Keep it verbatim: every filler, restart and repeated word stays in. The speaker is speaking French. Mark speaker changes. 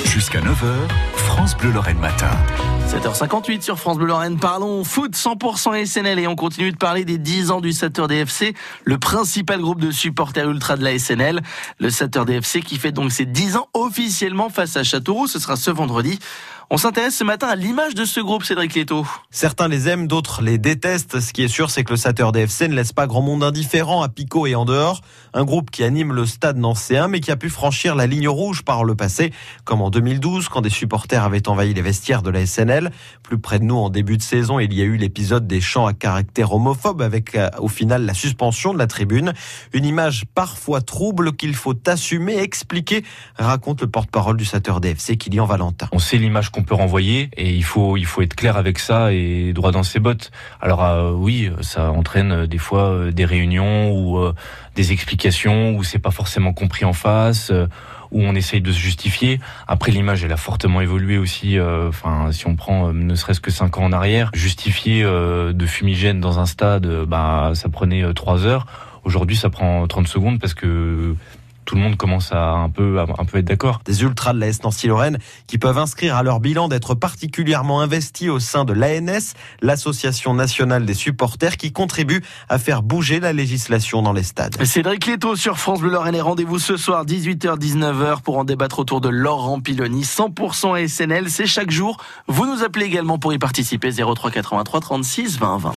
Speaker 1: Jusqu'à neuf heures, France Bleu Lorraine Matin.
Speaker 2: sept heures cinquante-huit sur France Bleu Lorraine. Parlons foot cent pour cent S N L et on continue de parler des dix ans du Saturday F C, le principal groupe de supporters ultra de la S N L. Le Saturday F C qui fait donc ses dix ans officiellement face à Châteauroux. Ce sera ce vendredi. On s'intéresse ce matin à l'image de ce groupe, Cédric Létaux.
Speaker 3: Certains les aiment, d'autres les détestent. Ce qui est sûr, c'est que le Saturday F C ne laisse pas grand monde indifférent à Picaud et en dehors. Un groupe qui anime le stade nancéen, mais qui a pu franchir la ligne rouge par le passé, comme en deux mille douze, quand des supporters avaient envahi les vestiaires de la S N L. Plus près de nous, en début de saison, il y a eu l'épisode des chants à caractère homophobe, avec euh, au final la suspension de la tribune. Une image parfois trouble qu'il faut assumer, expliquer, raconte le porte-parole du Saturday F C, Kylian Valentin.
Speaker 4: On sait l'image qu'on peut renvoyer et il faut il faut être clair avec ça et droit dans ses bottes. Alors euh, oui, ça entraîne des fois euh, des réunions ou euh, des explications où c'est pas forcément compris en face, euh, où on essaye de se justifier. Après, l'image elle a fortement évolué aussi. Enfin, euh, si on prend euh, ne serait-ce que cinq ans en arrière, justifier euh, de fumigène dans un stade, euh, bah ça prenait euh, trois heures. Aujourd'hui, ça prend trente secondes parce que tout le monde commence à un peu, à un peu être d'accord.
Speaker 3: Des ultras de la S Nancy-Lorraine qui peuvent inscrire à leur bilan d'être particulièrement investis au sein de l'A N S, l'Association nationale des supporters, qui contribue à faire bouger la législation dans les stades.
Speaker 2: Cédric Létaux sur France Bleu Lorraine et rendez-vous ce soir dix-huit heures dix-neuf heures pour en débattre autour de Laurent Piloni. cent pour cent S N L, c'est chaque jour. Vous nous appelez également pour y participer. zéro trois quatre-vingt-trois trente-six vingt vingt.